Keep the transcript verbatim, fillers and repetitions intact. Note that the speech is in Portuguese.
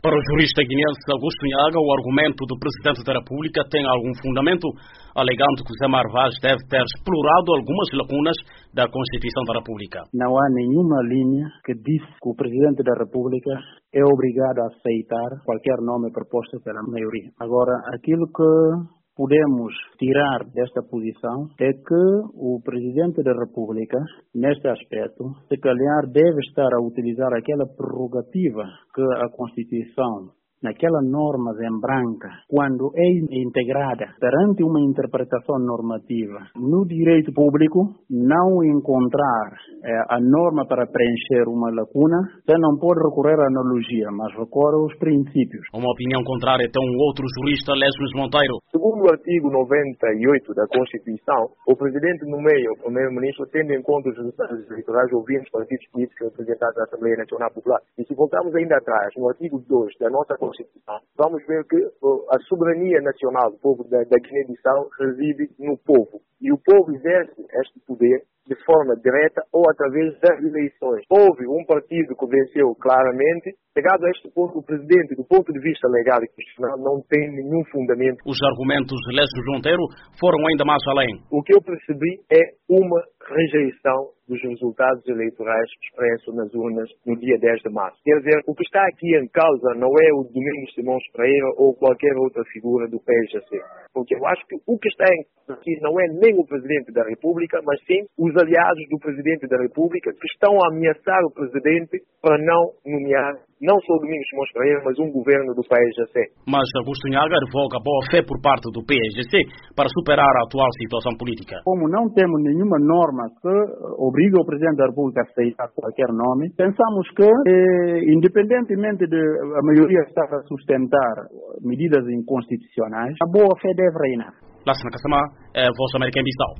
Para o jurista guinense Augusto Nhaga, o argumento do Presidente da República tem algum fundamento, alegando que Zé Marvaz deve ter explorado algumas lacunas da Constituição da República. Não há nenhuma linha que diz que o Presidente da República é obrigado a aceitar qualquer nome proposto pela maioria. Agora, aquilo que podemos tirar desta posição é que o Presidente da República, neste aspecto, se calhar deve estar a utilizar aquela prerrogativa que a Constituição, naquela norma em branca, quando é integrada perante uma interpretação normativa no direito público, não encontrar eh, a norma para preencher uma lacuna, você não pode recorrer à analogia, mas recorre aos princípios. Uma opinião contrária tem um outro jurista, Lésbios Monteiro. Segundo o artigo noventa e oito da Constituição, o Presidente nomeia o Primeiro-Ministro tendo em conta os resultados eleitorais ouvindo os partidos políticos representados na Assembleia Nacional Popular. E se voltarmos ainda atrás, no artigo dois da nossa Constituição, vamos ver que a soberania nacional do povo da, da Guiné-Bissau reside no povo. E o povo exerce este poder de forma direta ou através das eleições. Houve um partido que venceu claramente. Chegado a este ponto, o Presidente, do ponto de vista legal e constitucional, não tem nenhum fundamento. Os argumentos de Lésbios Monteiro foram ainda mais além. O que eu percebi é uma rejeição dos resultados eleitorais expressos nas urnas no dia dez de março. Quer dizer, o que está aqui em causa não é o Domingos Simões Pereira ou qualquer outra figura do P S C. Porque eu acho que o que está em causa aqui não é nem o Presidente da República, mas sim os aliados do Presidente da República que estão a ameaçar o Presidente para não nomear não só o Domingos Simões Pereira, mas um governo do P S C. Mas Augusto Nhaga revoga a boa-fé por parte do P S C para superar a atual situação política. Como não temos nenhuma norma que obriga o Presidente da República a aceitar qualquer nome, pensamos que, eh, independentemente de a maioria estar a sustentar medidas inconstitucionais, a boa-fé deve reinar. Lassana Kassama, Voz América em Bissau.